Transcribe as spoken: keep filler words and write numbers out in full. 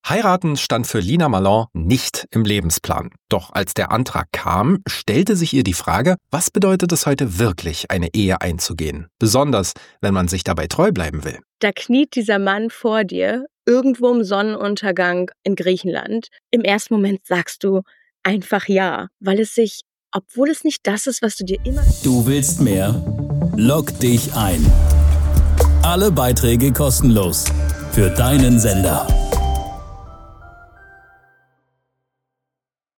Heiraten stand für Lina Malan nicht im Lebensplan. Doch als der Antrag kam, stellte sich ihr die Frage, was bedeutet es heute wirklich, eine Ehe einzugehen? Besonders, wenn man sich dabei treu bleiben will. Da kniet dieser Mann vor dir, irgendwo im Sonnenuntergang in Griechenland. Im ersten Moment sagst du einfach ja, weil es sich, obwohl es nicht das ist, was du dir immer... Du willst mehr? Log dich ein. Alle Beiträge kostenlos für deinen Sender.